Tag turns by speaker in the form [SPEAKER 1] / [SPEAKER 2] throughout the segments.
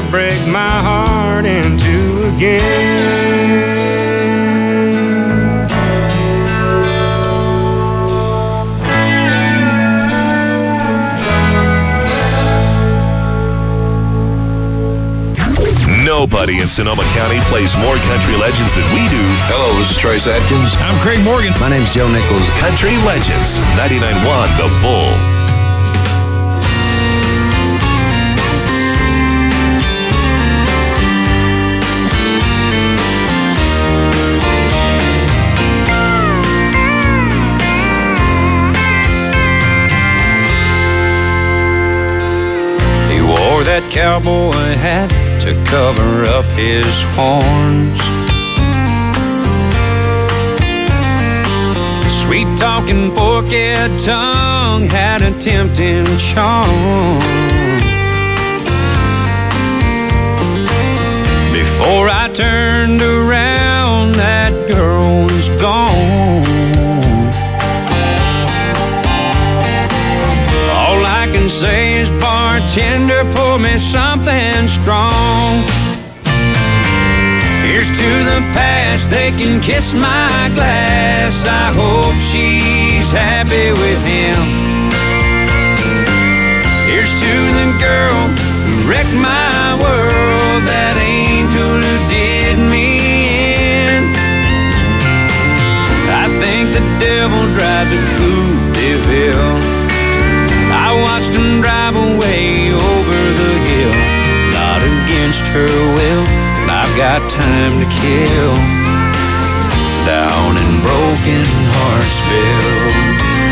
[SPEAKER 1] break my heart in two again.
[SPEAKER 2] Nobody in Sonoma County plays more country legends than we do.
[SPEAKER 3] Hello, this is Trace Atkins.
[SPEAKER 4] I'm Craig Morgan.
[SPEAKER 5] My name's Joe Nichols.
[SPEAKER 2] Country Legends, 99.1 The Bull.
[SPEAKER 6] He wore that cowboy hat to cover up his horns. Sweet-talking, forked tongue had a tempting charm. Before I turned around, that girl was gone. All I can say is, bartender, pour me something strong. Here's to the past, they can kiss my glass. I hope she's happy with him. Here's to the girl who wrecked my world, that angel who did me in. I think the devil drives a Coupe de Ville. I watched him drive away over the hill, not against her will. I've got time to kill down in Broken Heartsville.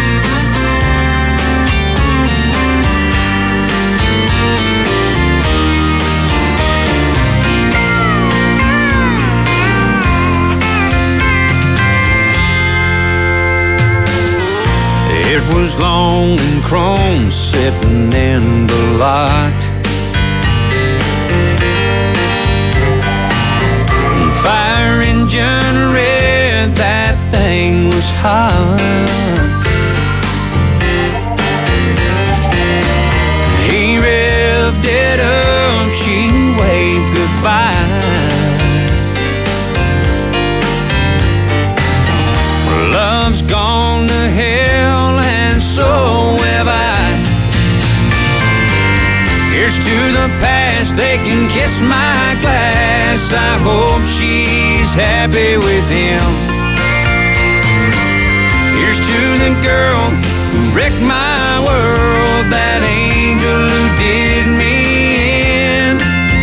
[SPEAKER 6] It was long and chrome sitting in the lot. Fire engine red, that thing was hot. He revved it up, she waved goodbye. Love's gone to hell and so have I. Here's to the past, they can kiss my glass. I hope she's happy with him. Here's to the girl who wrecked my world, that angel who did me in.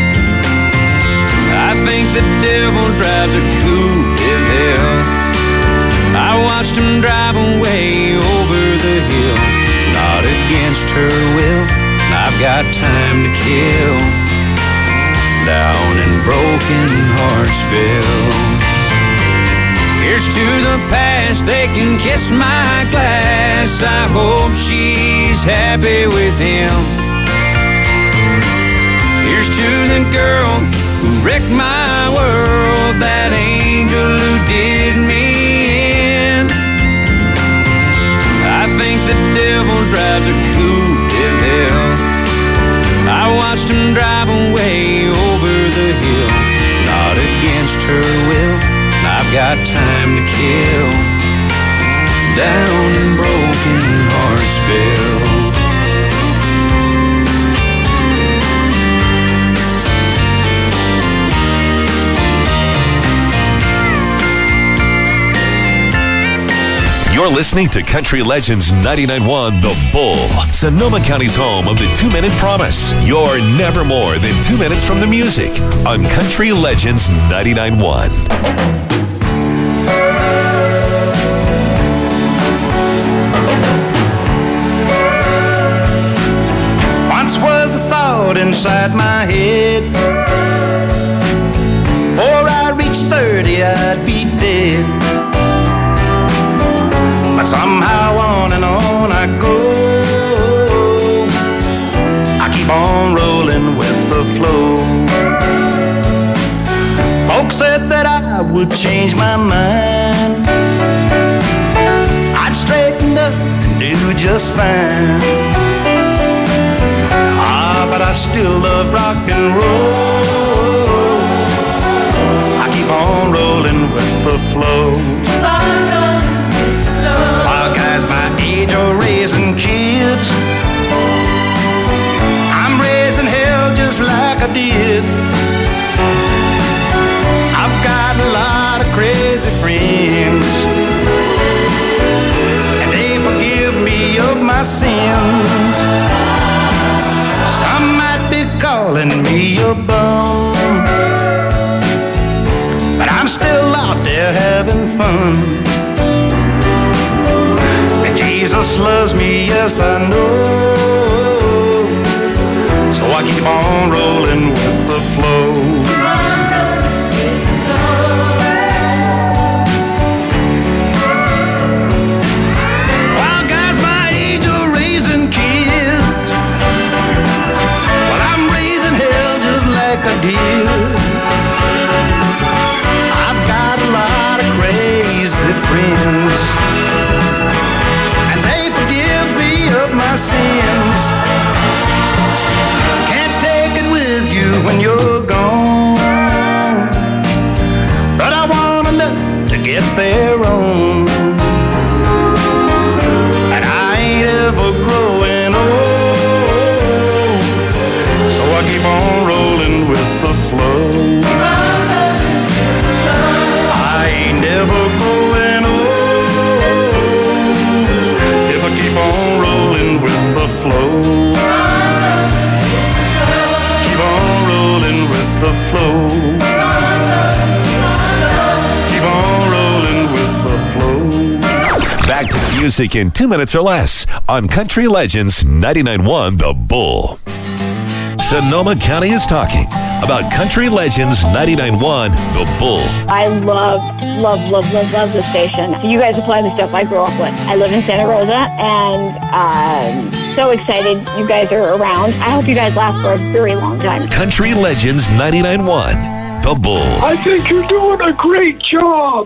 [SPEAKER 6] I think the devil drives a Coupe de Ville. I watched him drive away over the hill, not against her will. I've got time to kill down in Broken Heartsville. Here's to the past, they can kiss my glass. I hope she's happy with him. Here's to the girl who wrecked my world, that angel who did me in. I think the devil drives a Coupe de Ville. I watched him drive away over the hill, not against her will. I've got time to kill down in Broken Heartsville.
[SPEAKER 2] You're listening to Country Legends 99.1 The Bull, Sonoma County's home of the 2-Minute Promise. You're never more than 2 minutes from the music on Country Legends 99.1.
[SPEAKER 1] Once was a thought inside my head, before I reached 30 I'd be dead. But somehow on and on I go, I keep on rolling with the flow. Folks said that I would change my mind, I'd straighten up and do just fine. But but I still love rock and roll. I keep on rolling with the flow. While guys my age are raising kids, I'm raising hell just like I did. I've got a lot of crazy friends, and they forgive me of my sins. Some might be calling me a bum, but I'm still out there having fun. And Jesus loves me, yes I know. So I keep on rolling with the flow. While guys my age are raising kids, well I'm raising hell just like I did. I've got a lot of crazy friends, and they forgive me of my sins. When you're gone, but I want enough to get their own, and I ain't ever growing old, so I keep on rolling with the flow. I ain't never growing old if I keep on rolling with the flow. The flow. Keep on rolling with the flow.
[SPEAKER 2] Back to the music in 2 minutes or less on Country Legends 99.1 The Bull. Sonoma County is talking about Country Legends 99.1 The Bull.
[SPEAKER 3] I love the station. You guys are playing the stuff I grew up with. I live in Santa Rosa, and so excited you guys are around. I hope you guys last for a very long time.
[SPEAKER 2] Country Legends 99.1 The Bull.
[SPEAKER 4] I think you're doing a great job.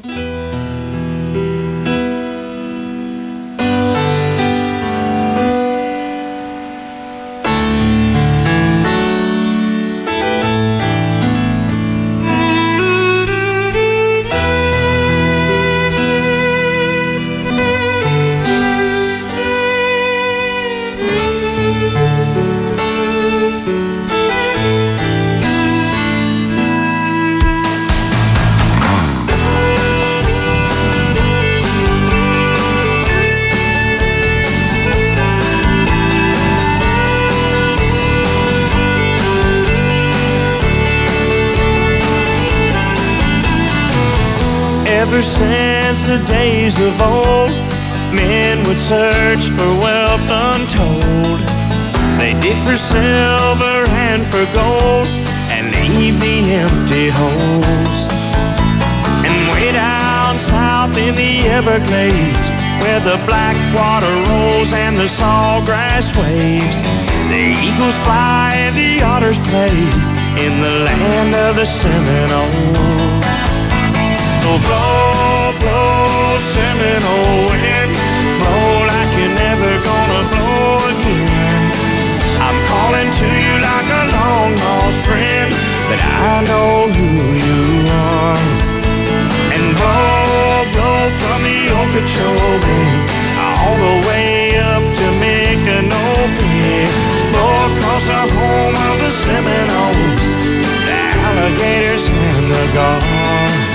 [SPEAKER 5] Ever since the days of old, men would search for wealth untold. They dig for silver and for gold and leave the empty holes. And way down south in the Everglades, where the black water rolls and the sawgrass waves, the eagles fly and the otters play in the land of the Seminole. So blow, blow, Seminole wind, blow like you're never gonna blow again. I'm calling to you like a long lost friend, but I know who you are. And blow, blow from the Okeechobee all the way up to Micanopy, blow across the home of the Seminoles, the alligators and the gulls.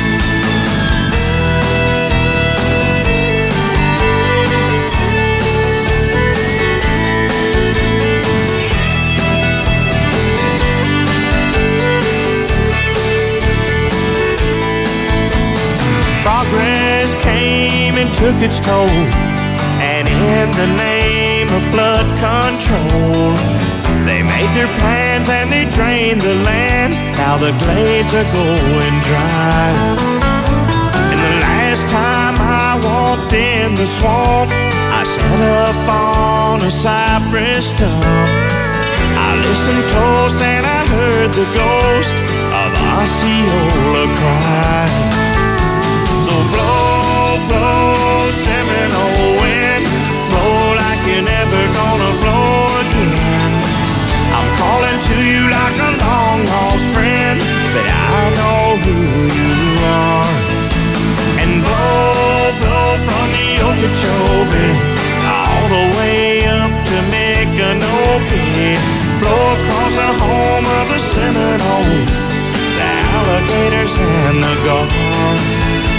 [SPEAKER 5] Progress came and took its toll, and in the name of flood control, they made their plans and they drained the land. Now the glades are going dry. And the last time I walked in the swamp, I sat up on a cypress stump. I listened close and I heard the ghost of Osceola cry. So blow, blow, Seminole wind, blow like you're never gonna blow again. I'm calling Okeechobee, all the way up to Micanopy. Blow across the home of the Seminoles, the alligators and the gulls.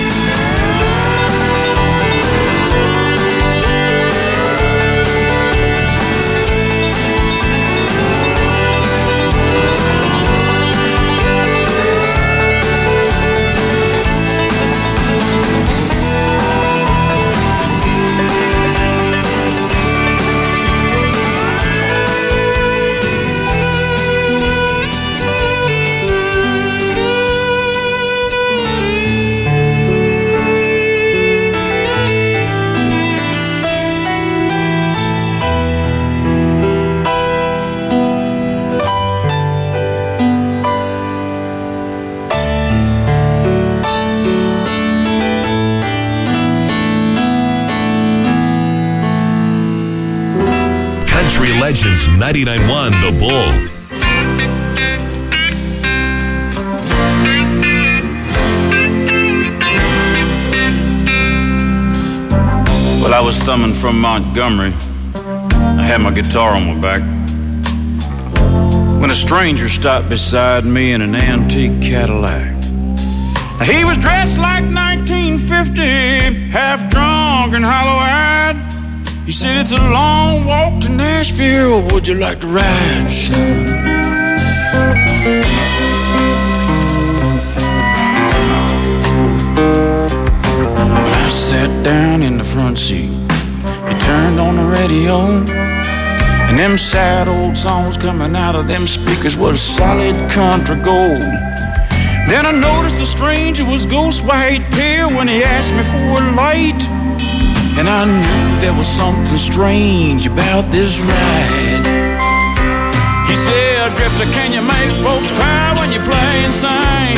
[SPEAKER 2] Legends 99.1 The Bull.
[SPEAKER 6] Well, I was thumbing from Montgomery. I had my guitar on my back when a stranger stopped beside me in an antique Cadillac. He was dressed like 1950, half drunk and hollow-eyed. He said, "It's a long walk to Nashville. Would you like to ride, son?" When I sat down in the front seat, he turned on the radio, and them sad old songs coming out of them speakers was solid country gold. Then I noticed the stranger was ghost white pale when he asked me for a light. And I knew there was something strange about this ride. He said, "Drifter, can you make folks cry when you play and sing?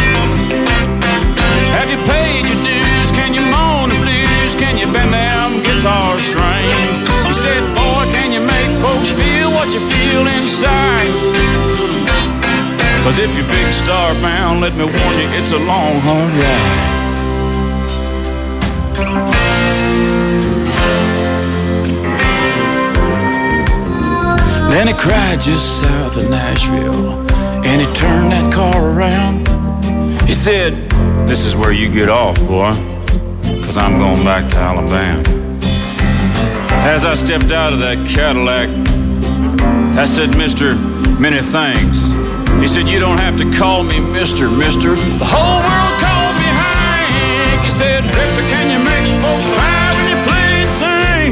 [SPEAKER 6] Have you paid your dues? Can you moan the blues? Can you bend them guitar strings?" He said, "Boy, can you make folks feel what you feel inside? 'Cause if you're big star bound, let me warn you, it's a long, hard ride." Then he cried just south of Nashville, and he turned that car around. He said, "This is where you get off, boy, 'cause I'm going back to Alabama." As I stepped out of that Cadillac, I said, "Mister, many thanks." He said, "You don't have to call me Mister. The whole world called me Hank." He said, "Drifter, can you make folks cry when you play and sing?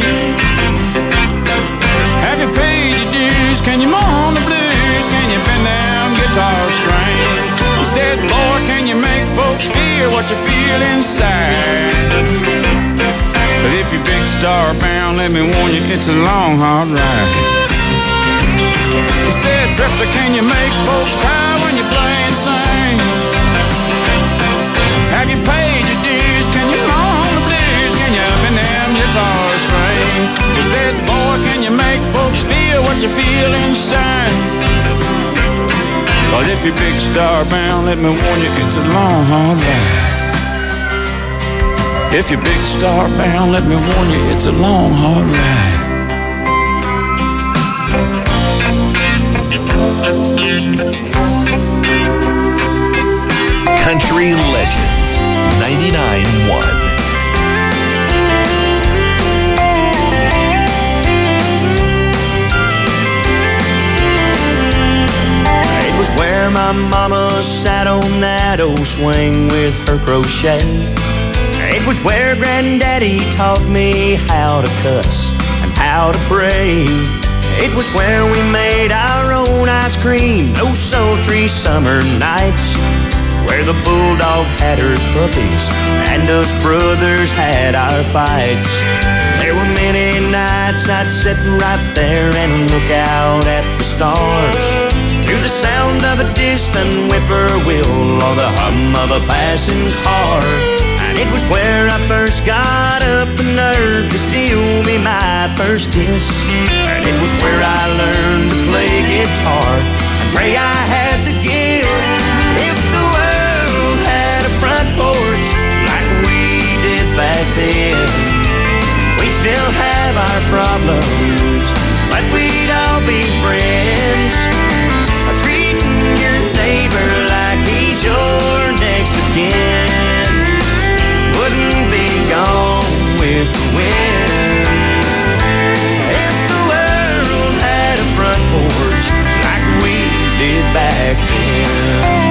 [SPEAKER 6] Have you paid your dues? Can you moan the blues? Can you bend them guitar strings?" He said, "Lord, can you make folks feel what you feel inside? But if you're big star bound, let me warn you, it's a long, hard ride." He said, "Drifter, can you make folks cry when you play and sing? Have you paid your dues? Can you moan the blues? Can you bend them guitar strings?" He said, "Boy, can you make folks feel what you feel inside? But if you're big star bound, let me warn you, it's a long, hard ride. If you're big star bound, let me warn you, it's a long, hard ride."
[SPEAKER 2] Country Legends 99.1.
[SPEAKER 7] It was where my mama sat on that old swing with her crochet. It was where Granddaddy taught me how to cuss and how to pray. It was where we made our own ice cream those sultry summer nights, where the bulldog had her puppies and us brothers had our fights. There were many nights I'd sit right there and look out at the stars, to the sound of a distant whippoorwill or the hum of a passing car. And it was where I first got up the nerve to steal me my first kiss. And it was where I learned to play guitar and pray I had the gift. If the world had a front porch like we did back then, still have our problems, but we'd all be friends. Treating your neighbor like he's your next of kin. Wouldn't be gone with the wind. If the world had a front porch like we did back then.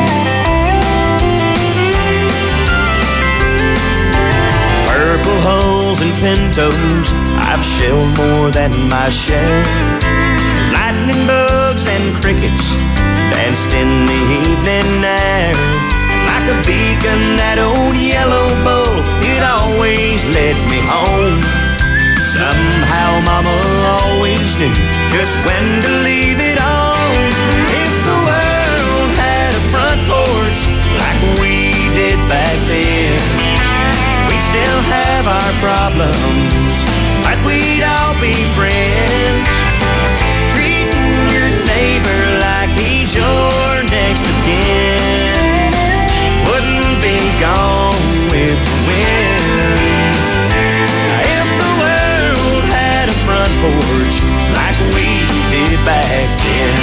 [SPEAKER 7] Purple hulls and pintos, I've shelled more than my share. There's lightning bugs and crickets danced in the evening air. Like a beacon, that old yellow bull, it always led me home. Somehow Mama always knew just when to leave it on. If the world had a front porch like we did back then, we'd still have our problems, but we'd all be friends. Treating your neighbor like he's your next of kin. Wouldn't be gone with the wind. If the world had a front porch like we did back then.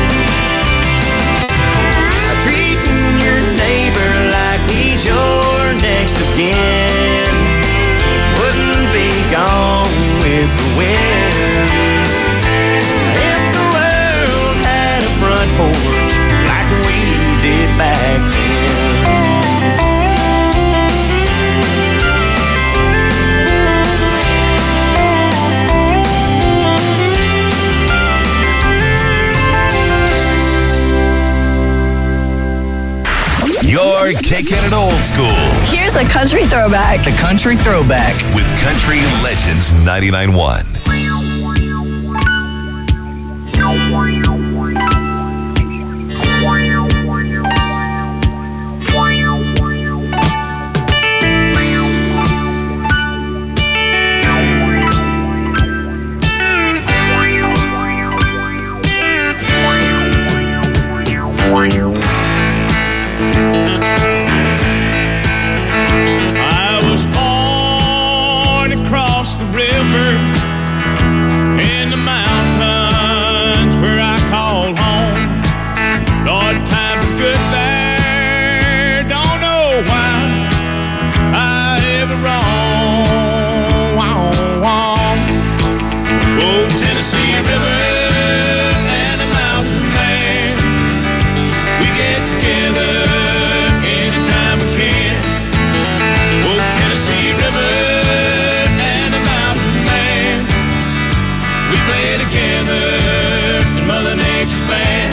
[SPEAKER 7] Treating your neighbor like he's your next of kin. Wouldn't be gone with the wind. If the world had a front porch like we did back then.
[SPEAKER 2] You're kicking it old school
[SPEAKER 8] Here's a country throwback.
[SPEAKER 9] The Country Throwback.
[SPEAKER 2] with Country Legends 99.1.
[SPEAKER 5] I was born across the river in the mountains where I call home. Lord, times were good there. Don't know why I ever wrong. Oh, Tennessee River and the mountain man, we get together anytime we can. Oh, Tennessee River and the mountain man, we play together in Mother Nature's band.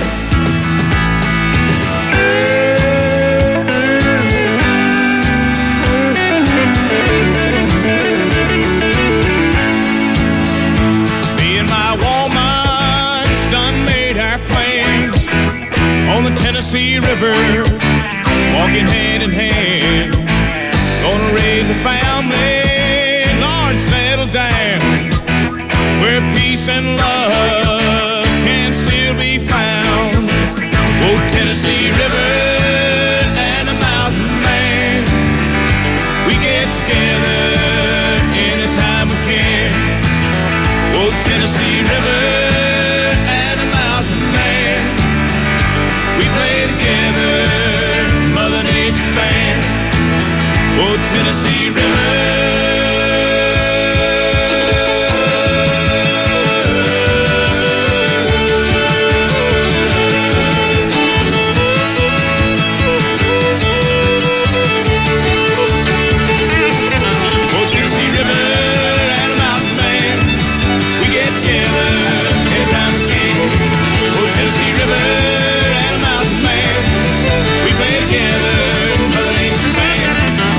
[SPEAKER 5] Me and my woman's done made our plans on the Tennessee River, walking hand in hand. Gonna raise a family, Lord, settle down, where peace and love can still be found. Oh, Tennessee River and the mountain man, we get together anytime we can. Oh, Tennessee River and the mountain man, we play together, Mother Nature's band. Oh, Tennessee River. Oh, Tennessee River and the mountain man, we get together anytime we can. Oh, Tennessee River and the mountain man, we play together, Mother Nature's band.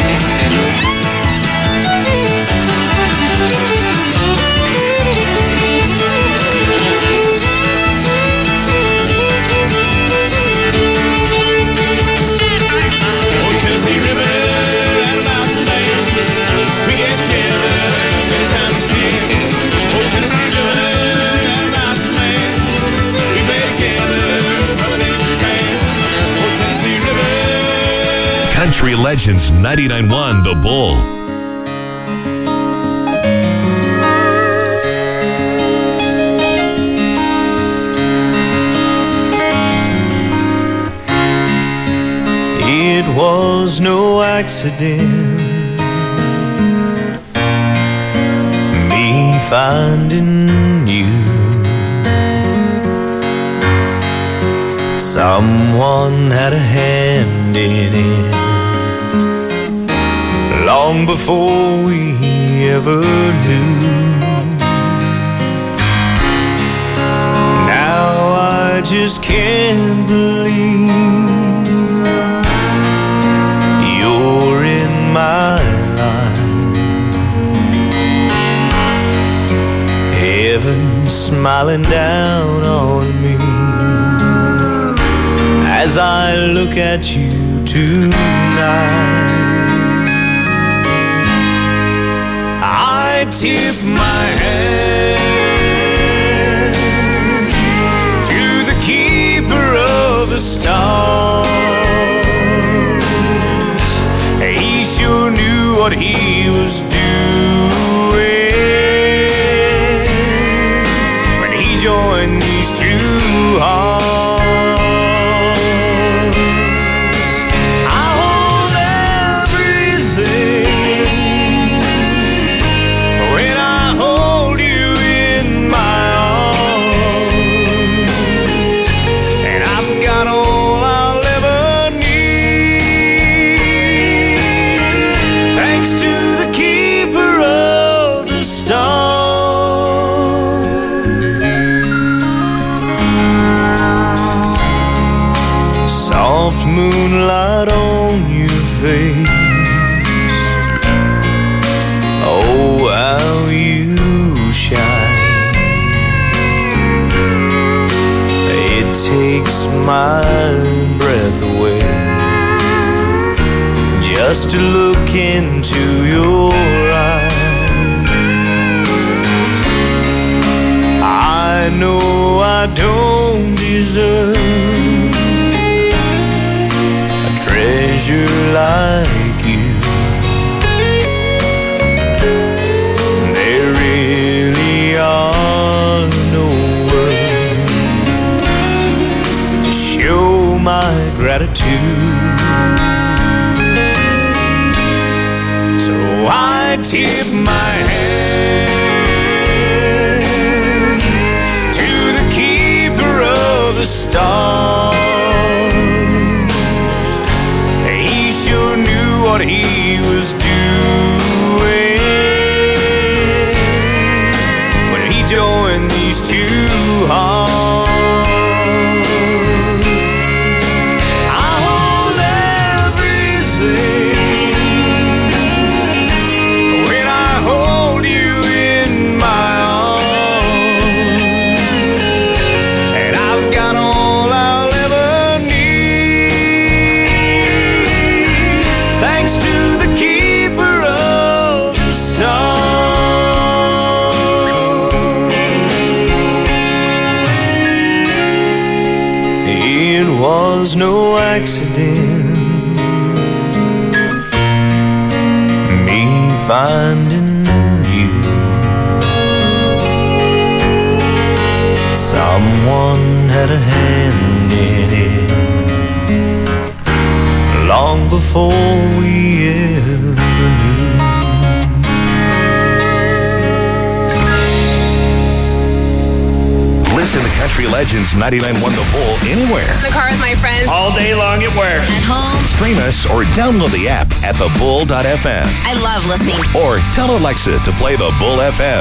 [SPEAKER 5] Oh, Tennessee River and the mountain man, we get together anytime we can. Oh, Tennessee River and the mountain man, we play together, Mother Nature's band. Oh, Tennessee River.
[SPEAKER 2] Country Legends 99.1 The Bull.
[SPEAKER 7] accident. Me finding you. Someone had a hand in it long before we ever knew. Now I just can't believe you're in my life. Heaven smiling down on me as I look at you tonight. I tip my hand to the keeper of the stars. He sure knew what he was doing when he joined these two hearts. I hold everything when I hold you in my arms, and I've got all I'll ever need, thanks to the keeper of the stars. Soft moonlight on your face, oh how you shine. It takes my breath away just to look into your eyes. I know I don't deserve a treasure like you. There really are no words to show my gratitude. So I tip my hand to the keeper of the stars. He sure knew what he was doing when he joined these two hearts. I hold everything when I hold you in my arms, and I've got all I'll ever need, thanks to the keeper of the stars. It was no accident, me finding you. Someone had a hand in it long before we ever knew.
[SPEAKER 2] Listen to Country Legends 99.1 The Bull anywhere.
[SPEAKER 8] In the car with my friends.
[SPEAKER 9] All day long at work.
[SPEAKER 8] At home.
[SPEAKER 2] Stream us or download the app at thebull.fm.
[SPEAKER 8] I love listening.
[SPEAKER 2] Or tell Alexa to play The Bull FM.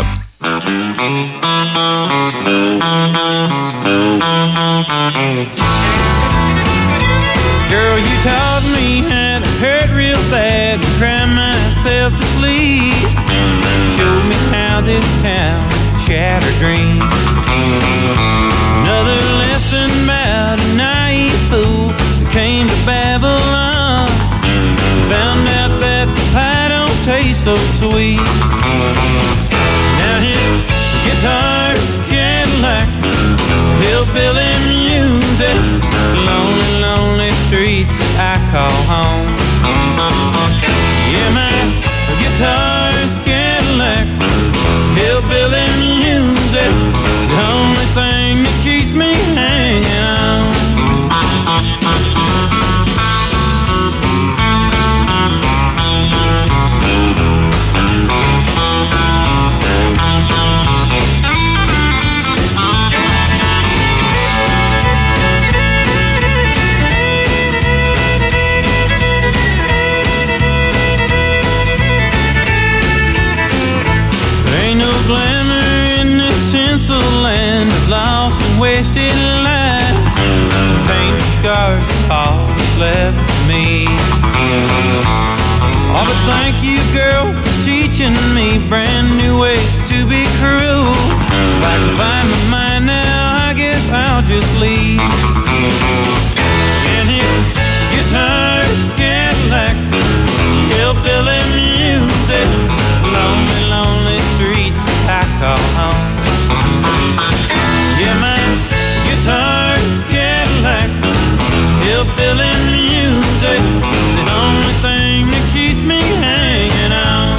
[SPEAKER 6] Girl, you taught me how to hurt real bad and cry myself to sleep. Showed me how this town shattered dreams. Another lesson about a naive fool who came to Babylon. Found out that the pie don't taste so sweet. Now his guitar's Cadillac, hillbilly music, lonely, lonely streets that I call home. Yeah, my guitar's Cadillac, hillbilly music, lonely wasted lives, painful scars, all that's left of me. Oh, but thank you, girl, for teaching me brand new ways to be cruel. If I can find my mind now, I guess I'll just leave. And hear guitars, Cadillacs, hillbilly music, lonely, lonely streets I call home. Yeah, my guitars, Cadillacs, hillbilly music, the only thing that keeps me hanging on.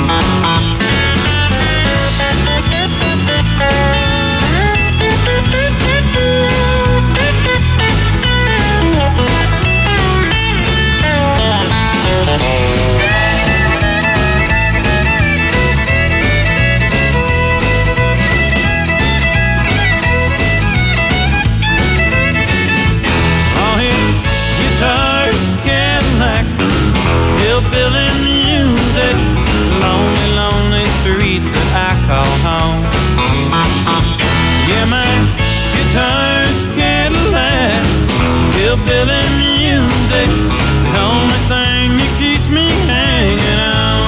[SPEAKER 6] Hillbilly music, lonely, lonely streets that I call home. Yeah, my guitars, Cadillacs, hillbilly music, the only thing that keeps me hanging on.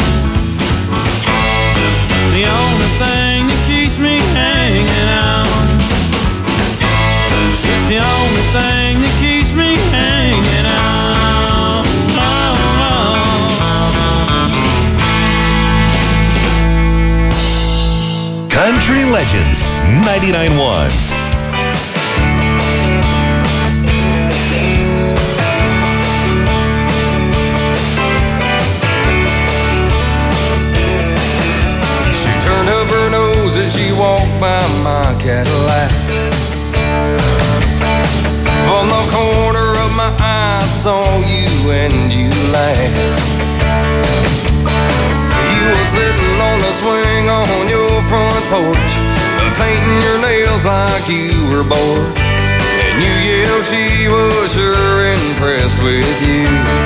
[SPEAKER 6] The only thing that keeps me hanging on. It's the only thing that keeps me hanging on.
[SPEAKER 2] Country Legends 99.1.
[SPEAKER 9] She turned up her nose as she walked by my Cadillac. From the corner of my eye I saw you and you laughed. You were sitting on the swing on your front porch, painting your nails like you were bored. And you yelled she was sure impressed with you.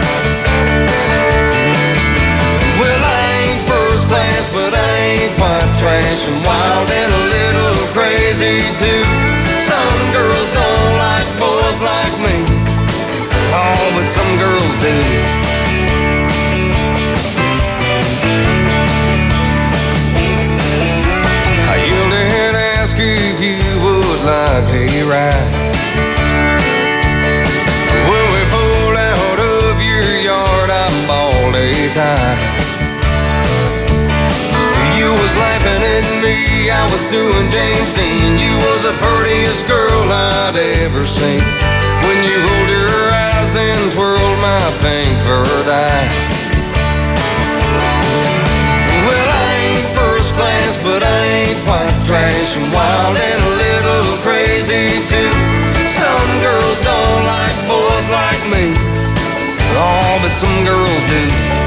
[SPEAKER 9] Well, I ain't first class, but I ain't quite trash. I'm wild and a little crazy too. Some girls don't like boys like me. Oh, but some girls do. If you would like a ride. When we pulled out of your yard, I bawled a tie. You was laughing at me, I was doing James Dean. You was the prettiest girl I'd ever seen. When you rolled your eyes and twirled my pink furred eyes. Well, I ain't first class, but I ain't quite trash. I'm wild and a little crazy too. Some girls don't like boys like me. Oh, but some girls do.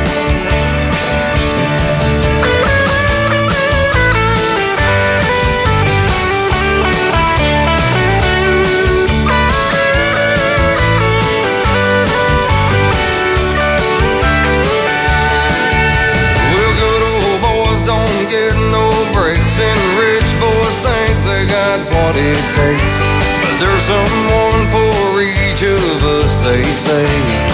[SPEAKER 9] Well, good old boys don't get no breaks, and rich boys think they got what it takes. But there's someone for each of us, they say.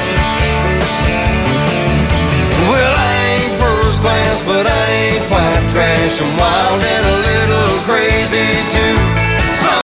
[SPEAKER 9] Well, I ain't first class, but I ain't quite trash. I'm wild and a little crazy too.